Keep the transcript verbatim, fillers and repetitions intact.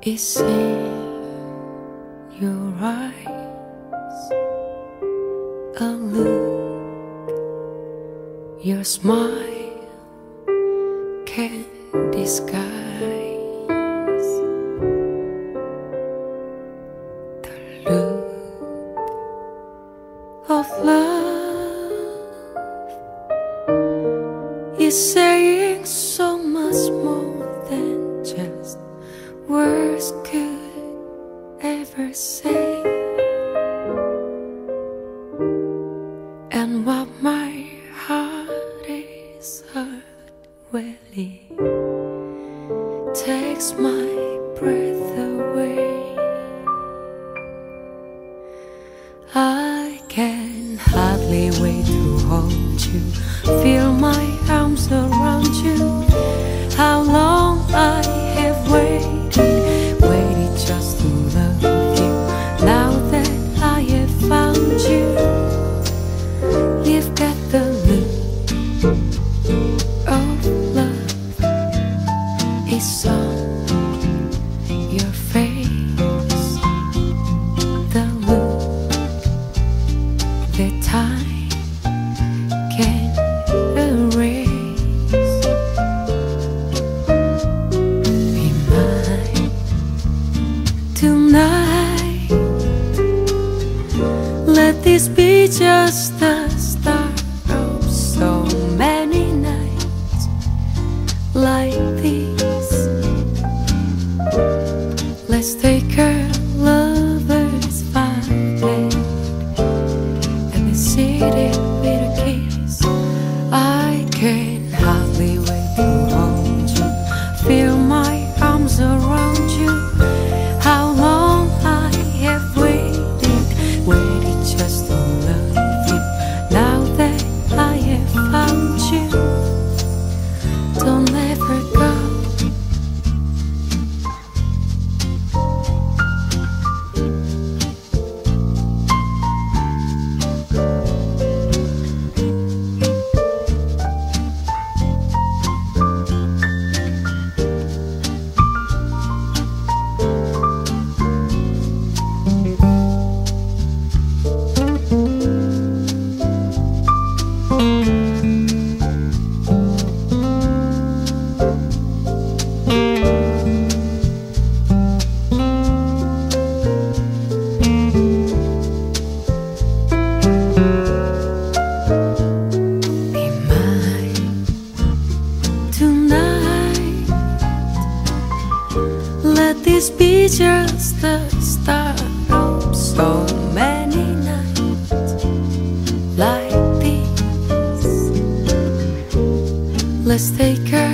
is in your eyes, a look your smile can't disguise. The look of love is saying so much more than just words could ever say. And what my heart is hurt really takes my breath away. I can hardly wait to hold you, feel my arms around you. How long I have waited, waited just to love you. Now that I have found you, you've got the look of love. It's on your face, the look that time can't erase. Be mine tonight. Let this be just the start of so many nights like this. Let's take our lovers' fight and be seated with a kiss. I can hardly wait to hold you, feel my arms around you. How long I have waited, waited just to love you. Now that I have found you, don't ever go. Let this be just the start of so many nights like this. Let's take her